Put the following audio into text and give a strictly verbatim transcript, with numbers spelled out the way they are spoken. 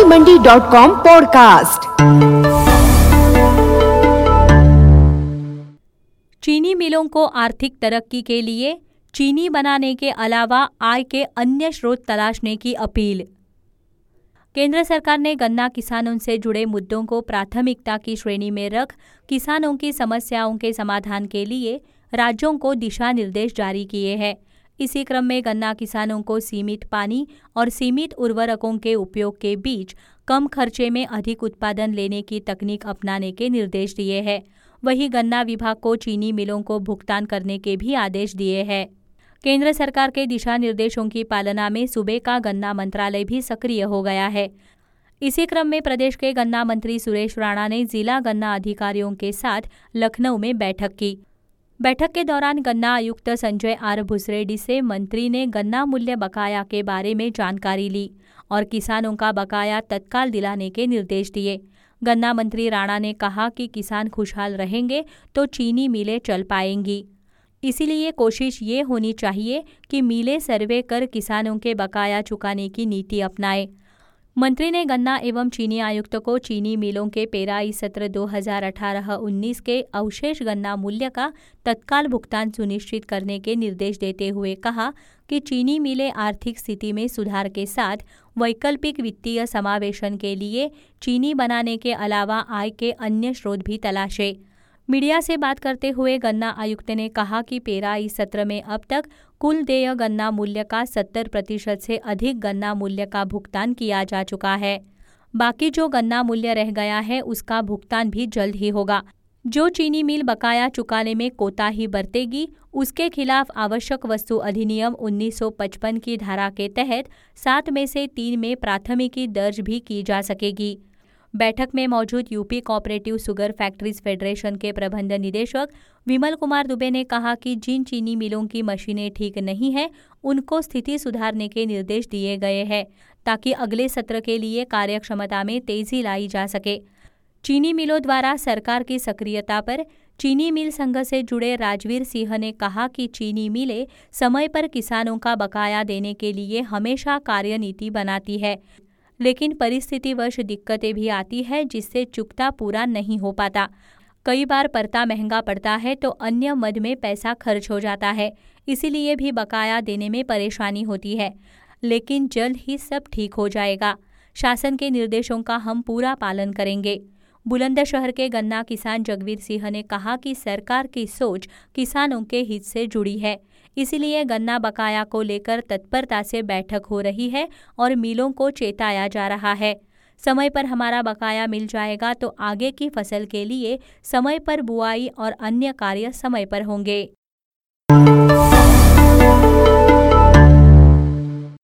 मंडी dot com podcast. चीनी मिलों को आर्थिक तरक्की के लिए चीनी बनाने के अलावा आय के अन्य स्रोत तलाशने की अपील। केंद्र सरकार ने गन्ना किसानों से जुड़े मुद्दों को प्राथमिकता की श्रेणी में रख किसानों की समस्याओं के समाधान के लिए राज्यों को दिशा निर्देश जारी किए हैं। इसी क्रम में गन्ना किसानों को सीमित पानी और सीमित उर्वरकों के उपयोग के बीच कम खर्चे में अधिक उत्पादन लेने की तकनीक अपनाने के निर्देश दिए हैं। वहीं गन्ना विभाग को चीनी मिलों को भुगतान करने के भी आदेश दिए हैं। केंद्र सरकार के दिशा निर्देशों की पालना में सूबे का गन्ना मंत्रालय भी सक्रिय हो गया है। इसी क्रम में प्रदेश के गन्ना मंत्री सुरेश राणा ने जिला गन्ना अधिकारियों के साथ लखनऊ में बैठक की। बैठक के दौरान गन्ना आयुक्त संजय आर भुसरेड्डी से मंत्री ने गन्ना मूल्य बकाया के बारे में जानकारी ली और किसानों का बकाया तत्काल दिलाने के निर्देश दिए। गन्ना मंत्री राणा ने कहा कि किसान खुशहाल रहेंगे तो चीनी मिलें चल पाएंगी। इसीलिए कोशिश ये होनी चाहिए कि मिलें सर्वे कर किसानों के बकाया चुकाने की नीति अपनाएं। मंत्री ने गन्ना एवं चीनी आयुक्त को चीनी मिलों के पेराई सत्र दो हज़ार अठारह उन्नीस के अवशेष गन्ना मूल्य का तत्काल भुगतान सुनिश्चित करने के निर्देश देते हुए कहा कि चीनी मिलें आर्थिक स्थिति में सुधार के साथ वैकल्पिक वित्तीय समावेशन के लिए चीनी बनाने के अलावा आय के अन्य स्रोत भी तलाशें। मीडिया से बात करते हुए गन्ना आयुक्त ने कहा कि पेराई सत्र में अब तक कुल देय गन्ना मूल्य का सत्तर प्रतिशत से अधिक गन्ना मूल्य का भुगतान किया जा चुका है। बाकी जो गन्ना मूल्य रह गया है उसका भुगतान भी जल्द ही होगा। जो चीनी मिल बकाया चुकाने में कोताही बरतेगी उसके खिलाफ आवश्यक वस्तु अधिनियम उन्नीस सौ पचपन की धारा के तहत सात में से तीन में प्राथमिकी दर्ज भी की जा सकेगी। बैठक में मौजूद UP cooperative sugar factories federation के प्रबंध निदेशक विमल कुमार दुबे ने कहा कि जिन चीनी मिलों की मशीनें ठीक नहीं हैं उनको स्थिति सुधारने के निर्देश दिए गए हैं ताकि अगले सत्र के लिए कार्यक्षमता में तेजी लाई जा सके। चीनी मिलों द्वारा सरकार की सक्रियता पर चीनी मिल संघ से जुड़े राजवीर सिंह ने कहा कि चीनी मिलें समय पर किसानों का बकाया देने के लिए हमेशा कार्यनीति बनाती है, लेकिन परिस्थितिवश दिक्कतें भी आती है जिससे चुकता पूरा नहीं हो पाता। कई बार परता महंगा पड़ता है तो अन्य मद में पैसा खर्च हो जाता है, इसीलिए भी बकाया देने में परेशानी होती है, लेकिन जल्द ही सब ठीक हो जाएगा। शासन के निर्देशों का हम पूरा पालन करेंगे। बुलंदशहर के गन्ना किसान जगवीर सिंह ने कहा कि सरकार की सोच किसानों के हित से जुड़ी है, इसीलिए गन्ना बकाया को लेकर तत्परता से बैठक हो रही है और मिलों को चेताया जा रहा है। समय पर हमारा बकाया मिल जाएगा तो आगे की फसल के लिए समय पर बुआई और अन्य कार्य समय पर होंगे।